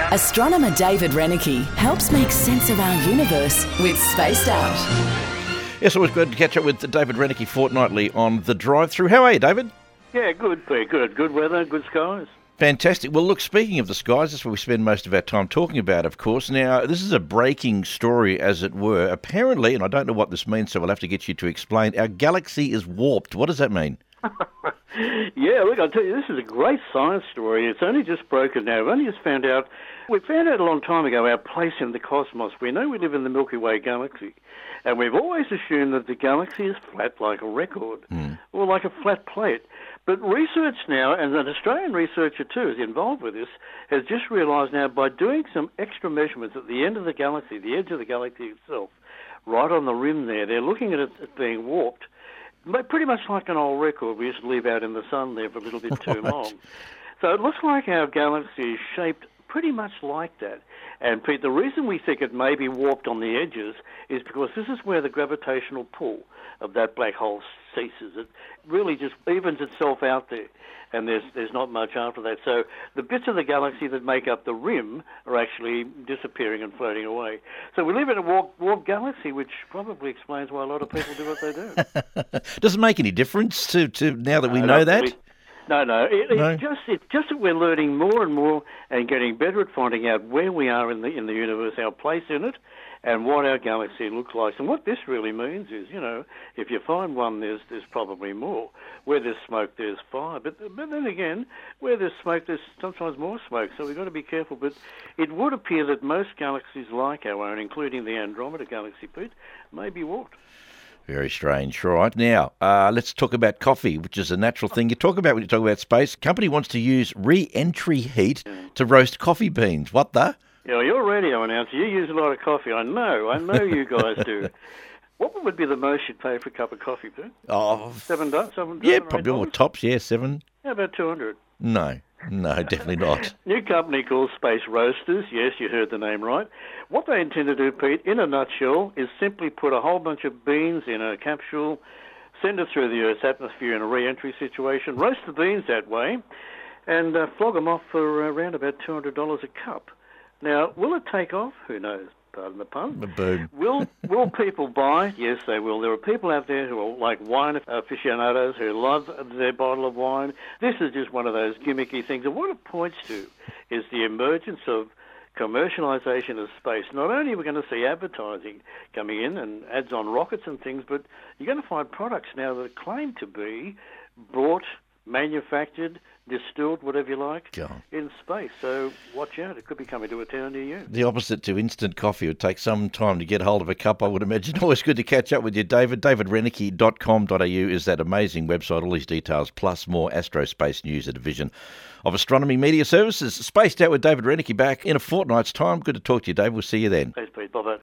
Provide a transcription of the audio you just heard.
Astronomer David Renicky helps make sense of our universe with Spaced Out. Yes, always good to catch up with David Renicky fortnightly on The Drive-Through. How are you, David? Yeah, good, Pete. Good. Good weather, good skies. Fantastic. Well, look, speaking of the skies, that's what we spend most of our time talking about, of course. Now, this is a breaking story, as it were. Apparently, and I don't know what this means, so we'll have to get you to explain, our galaxy is warped. What does that mean? Yeah, look, I'll tell you, this is a great science story. It's only just broken now. We've only just found out, we found out a long time ago our place in the cosmos. We know we live in the Milky Way galaxy, and we've always assumed that the galaxy is flat like a record, or like a flat plate. But research now, and an Australian researcher too is involved with this, has just realised now by doing some extra measurements at the end of the galaxy, the edge of the galaxy itself, right on the rim there, they're looking at it being warped. Pretty much like an old record we used to leave out in the sun there for a little bit too long. So it looks like our galaxy is shaped pretty much like that. And Pete, the reason we think it may be warped on the edges is because this is where the gravitational pull of that black hole ceases. It really just evens itself out there, and there's not much after that. So the bits of the galaxy that make up the rim are actually disappearing and floating away. So we live in a warped galaxy, which probably explains why a lot of people do what they do. Does it make any difference to now that we know that? Really. No. It's just that we're learning more and more and getting better at finding out where we are in the universe, our place in it, and what our galaxy looks like. And what this really means is, if you find one, there's probably more. Where there's smoke, there's fire. But then again, where there's smoke, there's sometimes more smoke. So we've got to be careful. But it would appear that most galaxies like our own, including the Andromeda Galaxy, Pete, may be warped. Very strange. Right. Now, let's talk about coffee, which is a natural thing you talk about when you talk about space. Company wants to use re-entry heat to roast coffee beans. What the? Yeah, you're a radio announcer. You use a lot of coffee. I know you guys do. What would be the most you'd pay for a cup of coffee, Pete? Oh, $7? Yeah, probably more tops. Yeah, $7. How about $200? No, definitely not. New company called Space Roasters. Yes, you heard the name right. What they intend to do, Pete, in a nutshell, is simply put a whole bunch of beans in a capsule, send it through the Earth's atmosphere in a re-entry situation, roast the beans that way, and flog them off for around about $200 a cup. Now, will it take off? Who knows? Pardon the pun. Boom. Will people buy? Yes, they will. There are people out there who are like wine aficionados who love their bottle of wine. This is just one of those gimmicky things. And what it points to is the emergence of commercialization of space. Not only are we going to see advertising coming in and ads on rockets and things, but you're going to find products now that claim to be brought, manufactured, distilled, whatever you like, in space. So watch out. It could be coming to a town near you. The opposite to instant coffee. It would take some time to get hold of a cup, I would imagine. Always good to catch up with you, David. DavidRenicky.com.au is that amazing website. All these details, plus more Astrospace news, a division of Astronomy Media Services. Spaced Out with David Renicky back in a fortnight's time. Good to talk to you, Dave. We'll see you then. Thanks, Pete. Bye-bye.